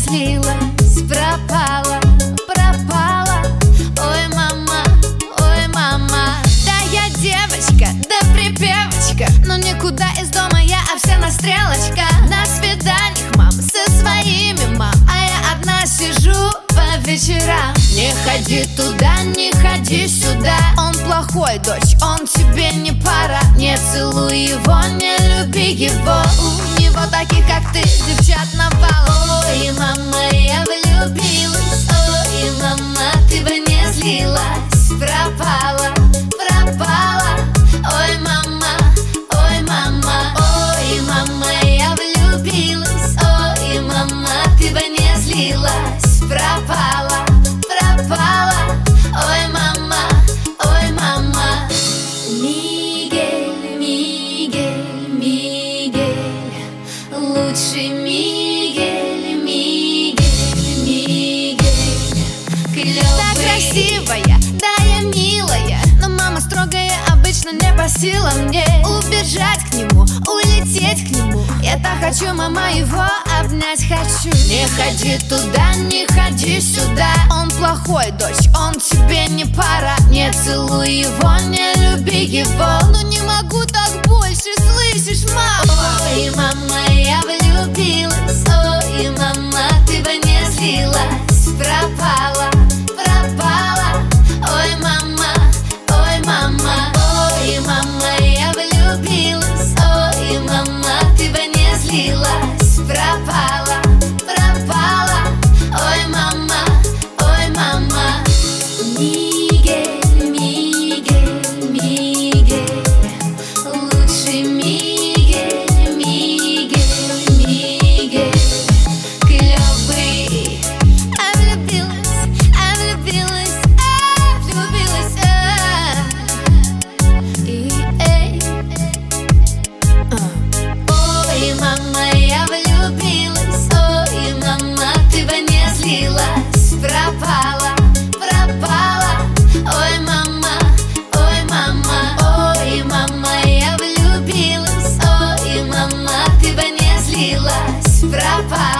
злилась, пропала, пропала. Ой, мама, ой, мама. Да я девочка, да припевочка, но никуда из дома я, а вся на стрелочках. На свиданиях, мам, со своими, мам, а я одна сижу по вечерам. Не ходи туда, не ходи сюда, он плохой, дочь, он тебе не пара. Не целуй его, не люби его, у него таких, как ты, девчат навалом. Ой, мама, я влюбилась, ой, мама, ты бы не злилась, пропала, пропала. Ой, мама, ой, мама, ой, мама, я влюбилась, ой, мама, ты бы не злилась, пропала, пропала. Ой, мама, ой, мама. Мигель, Мигель, Мигель, лучший Мигель, Мигель, Мигель, клёвый. Так красивая, да я милая, но мама строгая, обычно не по силам мне убежать к нему, улететь к нему. Я так хочу, мама, его обнять хочу. Не ходи туда, не ходи сюда, он плохой, дочь, он тебе не пара. Не целуй его, не люби его, но не могу так больше, слышишь, мама? Ой, мама, я влюбилась, ой, мама, ты бы не злилась, пропала, пропала. Ой, мама, ой, мама, ой, мама, я влюбилась, ой, мама, ты бы не злилась, пропала, пропала. Ой, мама, ой, мама. Мигель, Мигель, Мигель, лучший Мигель, Мигель, Мигель, клёвый. А влюбилась, а влюбилась, а влюбилась, Ой, мама, я влюбилась, ой, мама, ты бы не злилась, пропала, пропала. Ой, мама, ой, мама, ой, мама, я влюбилась, ой, мама, ты бы не злилась, пропала.